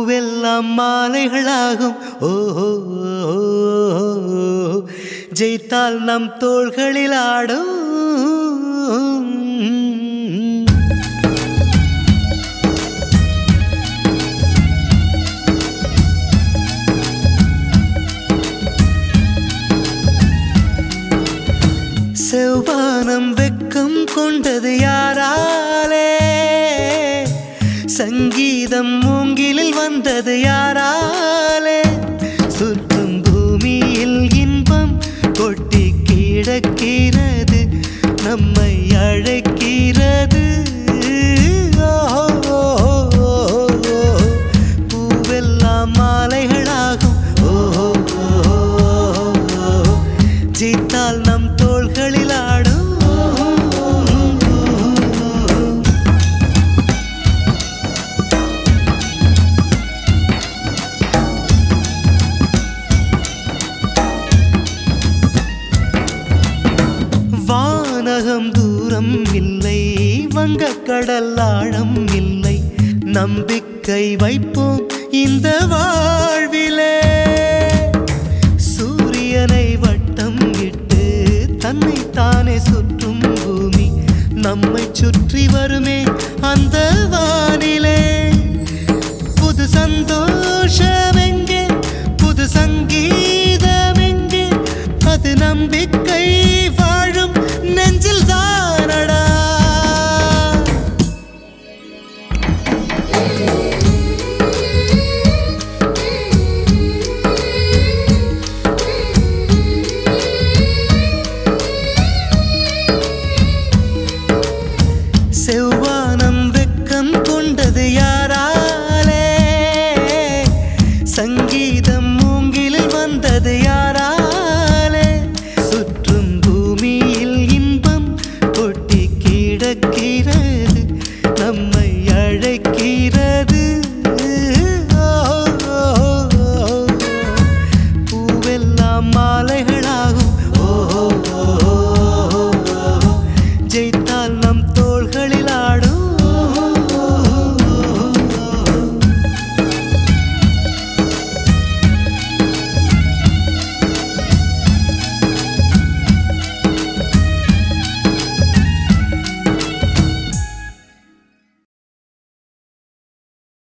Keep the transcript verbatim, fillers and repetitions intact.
பூவெல்லாம் மாலைகளாகும். ஓஹோ ஜெயித்தால் நம் தோள்களில் ஆடும். செவ்வானம் வெக்கம் கொண்டது யாராலே? சங்கீதம் மூங்கிலில் வந்தது யாராலே? சுற்றும் பூமியில் இன்பம் கொட்டி கிடக்கிறது, நம்மை அழைக்கிறது. பூவெல்லாம் மாலைகளாகும். ஓஹோ ஜெயித்தால் நம் தோள்களில் ஆடும். வானகம் தூரம் இல்லை, வங்கக்கடல் ஆழம் இல்லை. நம்பிக்கை வைப்போம் இந்த வாழ்விலே. சூரியனை வட்டம் இட்டு தன்னை தானே சுற்றும் பூமி, நம்மை சுற்றி வருமே அந்த வானிலே. புது சந்தோஷம் எங்கே, புது சங்கீதம் எங்கே? அது நம்பிக்கை வாழும் நெஞ்சில் தானடா. செவ்வானம் வெக்கம் கொண்டது யாராலே? சங்கீதம் மூங்கிலில் வந்தது யாராலே? சுற்றும் பூமியில் இன்பம் கொட்டி கிடக்கிறது, நம்மை அழைக்க